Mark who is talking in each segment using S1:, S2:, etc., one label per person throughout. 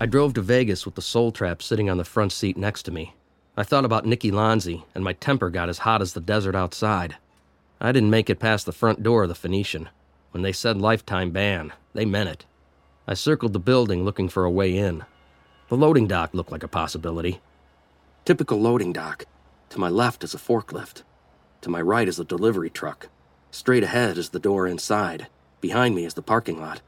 S1: I drove to Vegas with the Soul Trap sitting on the front seat next to me. I thought about Nicky Lonzi, and my temper got as hot as the desert outside. I didn't make it past the front door of the Phoenician. When they said lifetime ban, they meant it. I circled the building looking for a way in. The loading dock looked like a possibility. Typical loading dock. To my left is a forklift. To my right is a delivery truck. Straight ahead is the door inside. Behind me is the parking lot.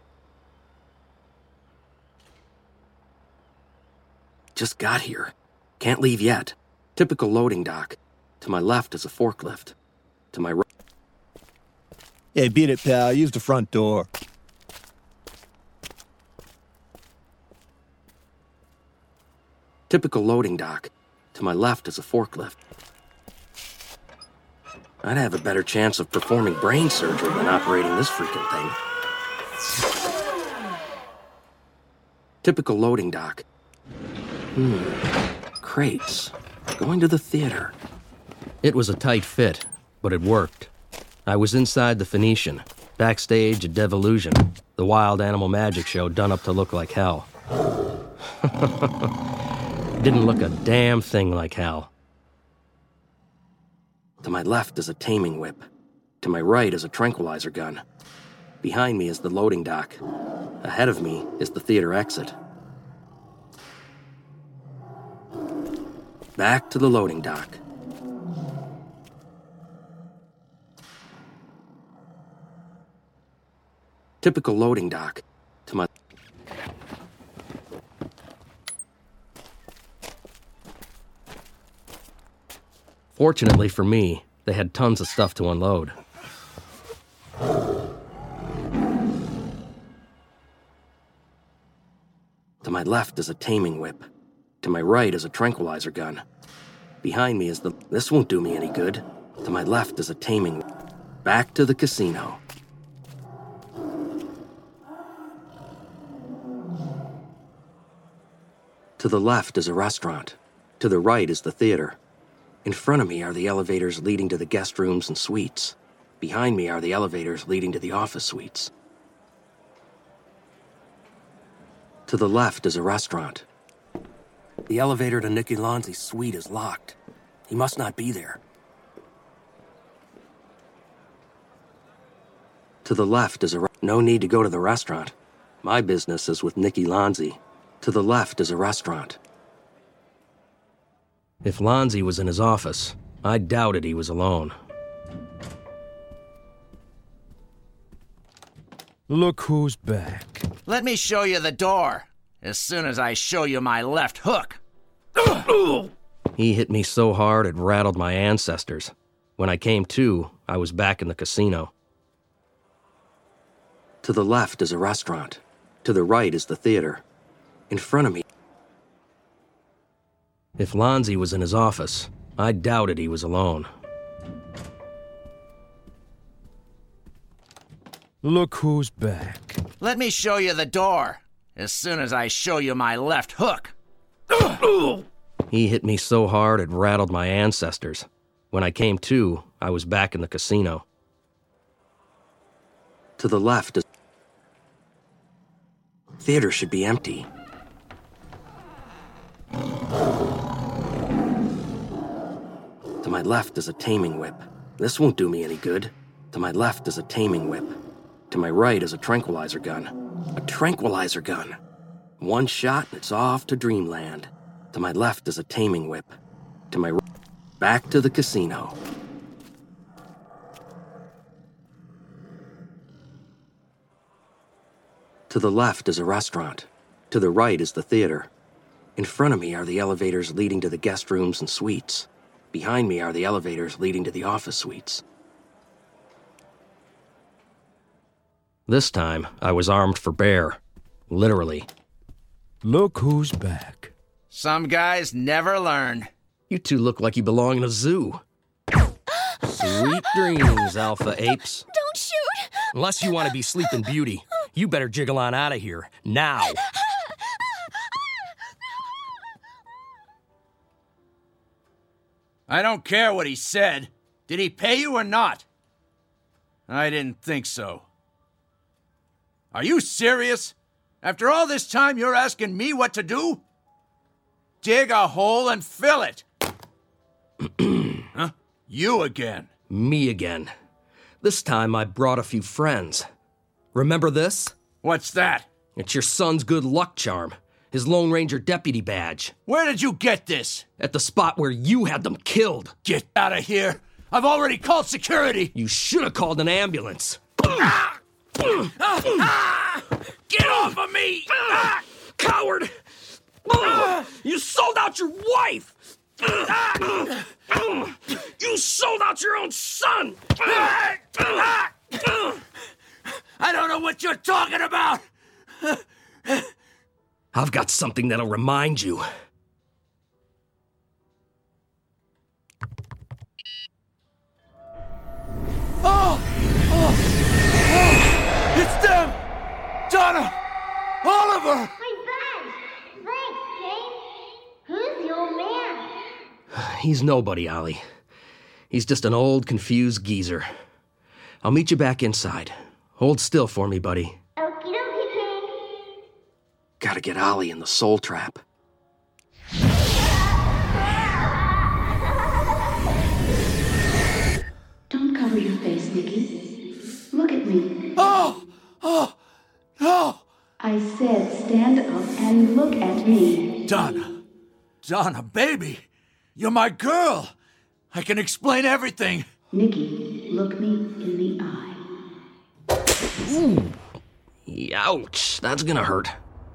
S1: Just got here. Can't leave yet. Typical loading dock. To my left is a forklift. To my right...
S2: Hey, beat it, pal. Use the front door.
S1: Typical loading dock. To my left is a forklift. I'd have a better chance of performing brain surgery than operating this freaking thing. Typical loading dock. Crates. Going to the theater. It was a tight fit, but it worked. I was inside the Phoenician, backstage at Devolution, the wild animal magic show done up to look like hell. Didn't look a damn thing like hell. To my left is a taming whip. To my right is a tranquilizer gun. Behind me is the loading dock. Ahead of me is the theater exit. Back to the loading dock. Typical loading dock. To my... Fortunately for me, they had tons of stuff to unload. To my left is a taming whip. To my right is a tranquilizer gun. Behind me is the... This won't do me any good. To my left is a taming whip. Back to the casino. To the left is a restaurant. To the right is the theater. In front of me are the elevators leading to the guest rooms and suites. Behind me are the elevators leading to the office suites. To the left is a restaurant. The elevator to Nicky Lonzi's suite is locked. He must not be there. To the left is a... No need to go to the restaurant. My business is with Nicky Lonzi. To the left is a restaurant. If Lonzi was in his office, I doubted he was alone.
S2: Look who's back.
S3: Let me show you the door, as soon as I show you my left hook.
S1: He hit me so hard it rattled my ancestors. When I came to, I was back in the casino. To the left is a restaurant. To the right is the theater. In front of me... If Lonzi was in his office, I doubted he was alone.
S2: Look who's back.
S3: Let me show you the door, as soon as I show you my left hook.
S1: He hit me so hard it rattled my ancestors. When I came to, I was back in the casino. To the left is... Theater should be empty. To my left is a taming whip. This won't do me any good. To my left is a taming whip. To my right is a tranquilizer gun. A tranquilizer gun. One shot and it's off to dreamland. To my left is a taming whip. To my right... Back to the casino. To the left is a restaurant. To the right is the theater. In front of me are the elevators leading to the guest rooms and suites. Behind me are the elevators leading to the office suites. This time, I was armed for bear. Literally.
S2: Look who's back.
S3: Some guys never learn.
S1: You two look like you belong in a zoo. Sweet dreams, alpha apes.
S4: Don't shoot!
S1: Unless you want to be Sleeping Beauty, you better jiggle on out of here, now.
S3: I don't care what he said. Did he pay you or not? I didn't think so. Are you serious? After all this time, you're asking me what to do? Dig a hole and fill it. Huh? You again.
S1: Me again. This time I brought a few friends. Remember this?
S3: What's that?
S1: It's your son's good luck charm. His Lone Ranger deputy badge.
S3: Where did you get this?
S1: At the spot where you had them killed.
S3: Get out of here. I've already called security.
S1: You should have called an ambulance.
S3: Get off of me!
S1: Coward! You sold out your wife! You sold out your own son!
S3: I don't know what you're talking about!
S1: I've got something that'll remind you.
S3: It's them! Donna! Oliver!
S4: My badge! Thanks, Kane. Who's the old man?
S1: He's nobody, Ollie. He's just an old, confused geezer. I'll meet you back inside. Hold still for me, buddy.
S4: Okie dokie, Kane.
S1: Gotta get Ollie in the soul trap.
S5: Don't cover your face, Nicky. Look at me.
S3: No!
S5: I said stand up and look at me.
S3: Donna, baby! You're my girl! I can explain everything!
S5: Nicky, look me in the eye.
S1: Ooh. Ouch, that's gonna hurt.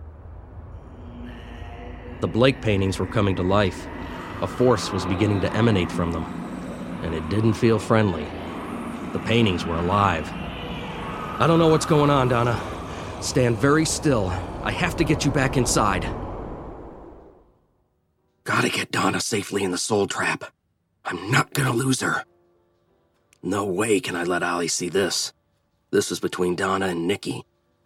S1: The Blake paintings were coming to life. A force was beginning to emanate from them. And it didn't feel friendly. The paintings were alive. I don't know what's going on, Donna. Stand very still. I have to get you back inside. Gotta get Donna safely in the soul trap. I'm not gonna lose her. No way can I let Ollie see this. This is between Donna and Nicky.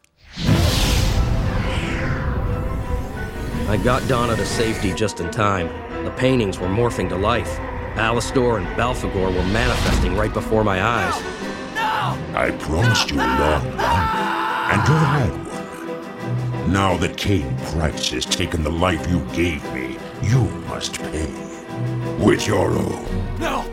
S1: I got Donna to safety just in time. The paintings were morphing to life. Alastor and Belphegor were manifesting right before my eyes.
S6: I promised you a long life, and you had one. Now that Kane Price has taken the life you gave me, you must pay. With your own.
S3: No!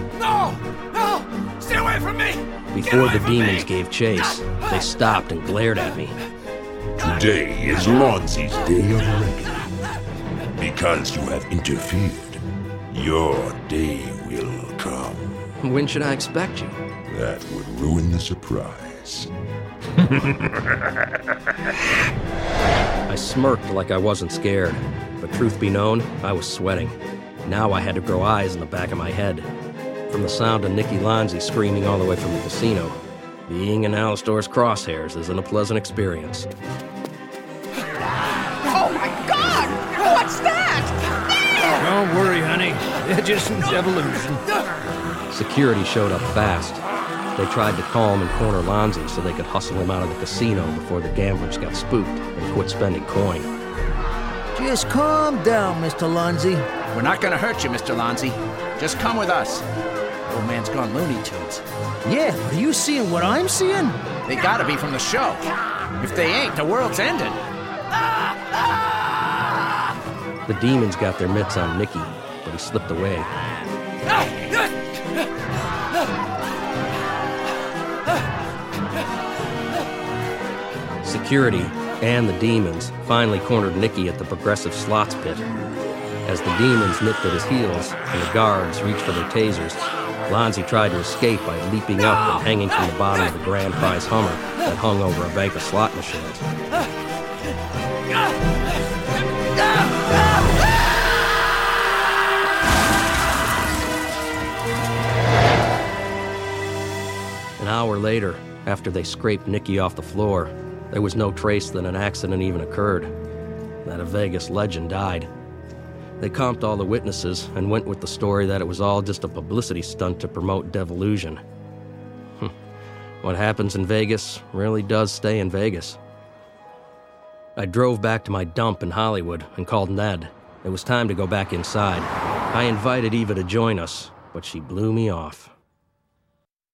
S3: Stay away from me!
S1: Before the demons gave chase, they stopped and glared at me.
S6: Today is Lonzi's day of reckoning. Because you have interfered, your day will come.
S1: When should I expect you?
S6: That would ruin the surprise.
S1: I smirked like I wasn't scared, but truth be known, I was sweating. Now I had to grow eyes in the back of my head. From the sound of Nicky Lonzi screaming all the way from the casino, being in Alastor's crosshairs isn't a pleasant experience.
S7: Oh my God! What's that?
S8: Don't worry, honey. It's just some devolution.
S1: Security showed up fast. They tried to calm and corner Lonzi so they could hustle him out of the casino before the gamblers got spooked and quit spending coin.
S8: Just calm down, Mr. Lonzi.
S3: We're not gonna hurt you, Mr. Lonzi. Just come with us. Old man's gone Looney Tunes.
S8: Yeah, are you seeing what I'm seeing?
S3: They gotta be from the show. If they ain't, the world's ended.
S1: The demons got their mitts on Nicky, but he slipped away. Security and the demons finally cornered Nicky at the Progressive Slots pit. As the demons nipped at his heels and the guards reached for their tasers, Lonzi tried to escape by leaping up and hanging from the bottom of the grand prize Hummer that hung over a bank of slot machines. An hour later, after they scraped Nicky off the floor, there was no trace that an accident even occurred, that a Vegas legend died. They comped all the witnesses and went with the story that it was all just a publicity stunt to promote devolution. What happens in Vegas really does stay in Vegas. I drove back to my dump in Hollywood and called Ned. It was time to go back inside. I invited Eva to join us, but she blew me off.